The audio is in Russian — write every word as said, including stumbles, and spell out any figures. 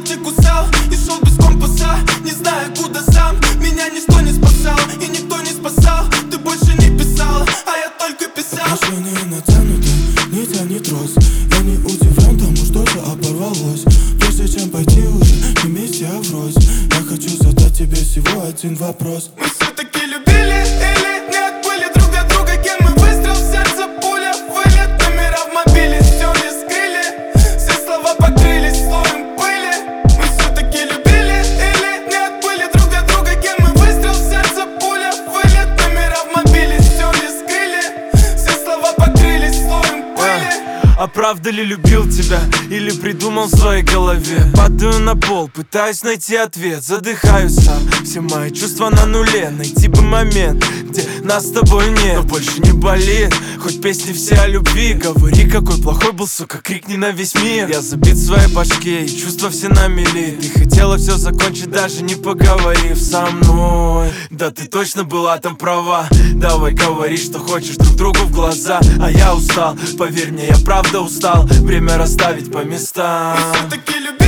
ногти кусал и шел без компаса, не зная куда сам. Меня ничто не спасал и никто не спасал. Ты больше не писала, а я только писал. Отношения натянуты, не тянет трос. Я не удивлен тому, что все оборвалось. Прежде чем пойти уже не вместе, а врозь, я хочу задать тебе всего один вопрос. Мы все-таки любили или нет? Были друг от друга, кем мы? Выстрел в сердце, пуля, вылет. Номера в мобиле стерли, скрыли. Все слова покрылись слоем пыли. Мы все-таки любили или нет? Были друг от друга, кем мы? Выстрел в сердце, пуля, вылет. Номера в мобиле стерли, скрыли. Все слова покрылись слоем пыли. А правда ли любил тебя или придумал в своей голове? Падаю на пол, пытаюсь найти ответ, задыхаюсь сам. Все мои чувства на нуле, найти бы момент, где нас с тобой нет. Но больше не болит, хоть песни все о любви. Говори, какой плохой был, сука, крикни на весь мир. Я забит в своей башке, и чувства все на мели. Ты хотела все закончить, даже не поговорив со мной. Да ты точно была там права. Давай говори, что хочешь друг другу в глаза. А я устал, поверь мне, я правда устал. Время расставить по местам. Мы все-таки любили.